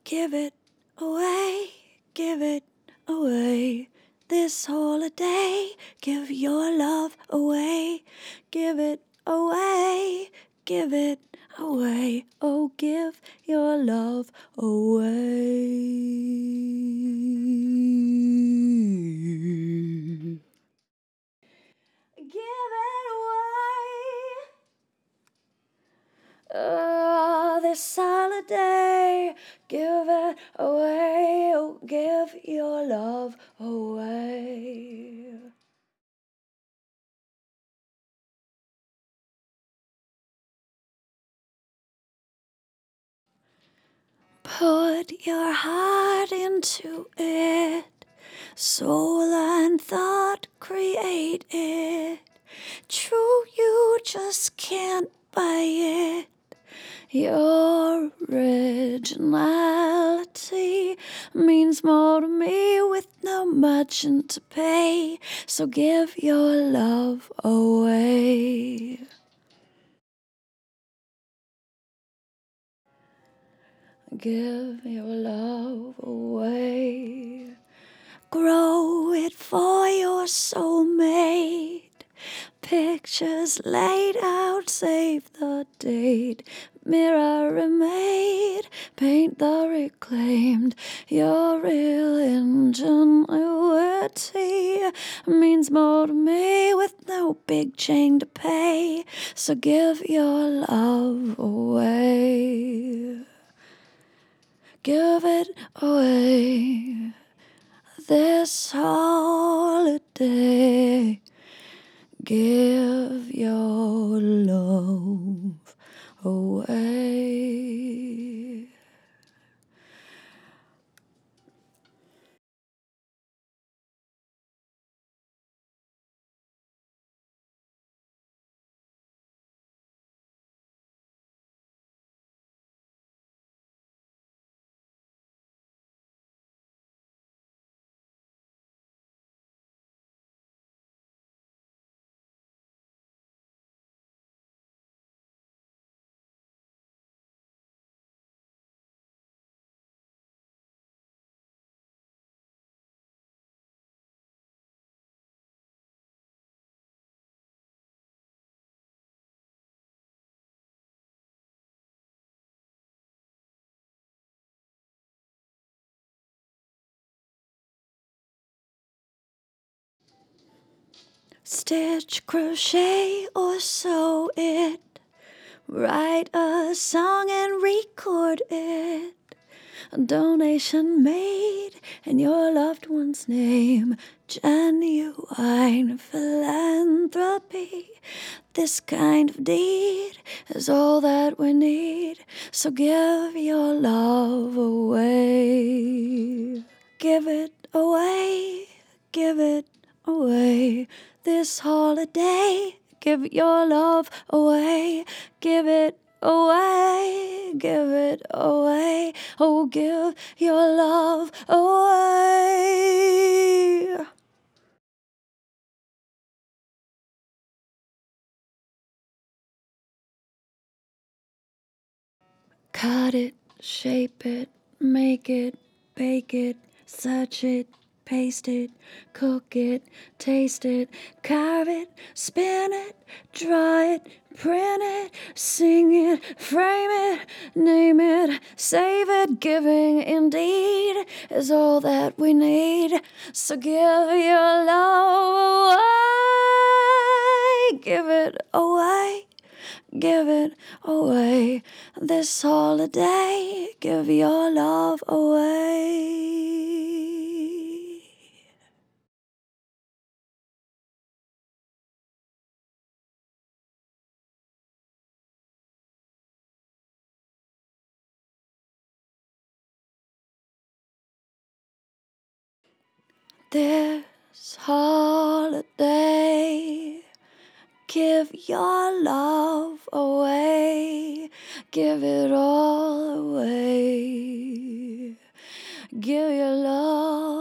give it away, give it away. This holiday, give your love away, give it away, give it away. Oh, give your love away. Give it away. This holiday, give it away. Oh, give your love away. Put your heart into it, soul and thought create it. True, you just can't buy it. Your originality means more to me with no margin to pay. So give your love away. Give your love away. Grow it for your soulmate. Pictures laid out, save the date. Mirror remade, paint the reclaimed. Your real ingenuity means more to me with no big chain to pay. So give your love away. Give it away. This holiday, give your love away. Stitch, crochet, or sew it. Write a song and record it. A donation made in your loved one's name. Genuine philanthropy. This kind of deed is all that we need. So give your love away. Give it away. Give it away. This holiday, give your love away. Give it away, give it away. Oh, give your love away. Cut it, shape it, make it, bake it, search it, paste it, cook it, taste it, carve it, spin it, draw it, print it, sing it, frame it, name it, save it. Giving indeed is all that we need. So give your love away, give it away. Give it away. This holiday, give your love away. This holiday, give your love away. Give it all away. Give your love